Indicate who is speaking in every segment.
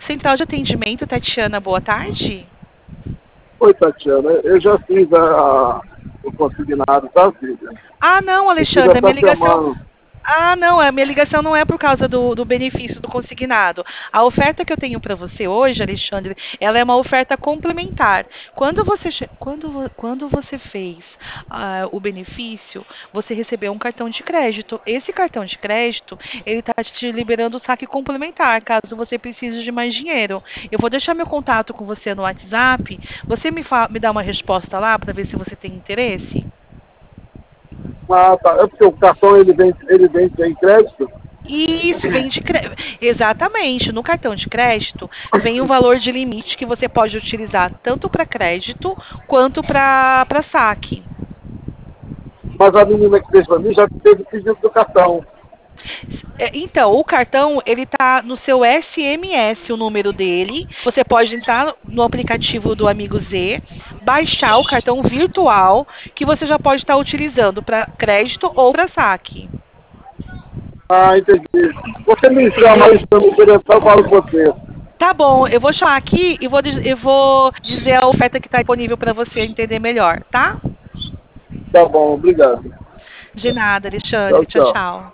Speaker 1: Central de atendimento, Tatiana, boa tarde.
Speaker 2: Oi, Tatiana. Eu já fiz o consignado da vida.
Speaker 1: Ah, não,
Speaker 2: Eu fiz
Speaker 1: Alexandre, a minha
Speaker 2: essa
Speaker 1: ligação.
Speaker 2: semana.
Speaker 1: Ah, não, a minha ligação não é por causa do benefício do consignado. A oferta que eu tenho para você hoje, Alexandre, ela é uma oferta complementar. Quando você fez o benefício, você recebeu um cartão de crédito. Esse cartão de crédito, ele está te liberando o saque complementar, caso você precise de mais dinheiro. Eu vou deixar meu contato com você no WhatsApp. Você me dá uma resposta lá para ver se você tem interesse?
Speaker 2: Ah, tá. É porque o cartão ele vem sem crédito?
Speaker 1: Isso, exatamente. No cartão de crédito, vem o valor de limite que você pode utilizar tanto para crédito quanto para saque.
Speaker 2: Mas a menina que fez para mim já fez o pedido do cartão.
Speaker 1: Então, o cartão, ele tá no seu SMS, o número dele. Você pode entrar no aplicativo do Amigo Z, baixar o cartão virtual que você já pode estar utilizando para crédito ou para saque.
Speaker 2: Ah, entendi. Você me chama aí, se eu me interessar, eu falo com você.
Speaker 1: Tá bom, eu vou chamar aqui e eu vou dizer a oferta que está disponível para você entender melhor, tá?
Speaker 2: Tá bom, obrigado.
Speaker 1: De nada,
Speaker 2: Tchau,
Speaker 1: Alexandre. Tchau,
Speaker 2: tchau.
Speaker 1: tchau.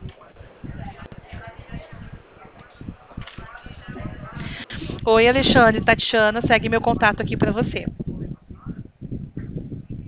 Speaker 1: Oi, Alexandre. Tatiana, segue meu contato aqui para você.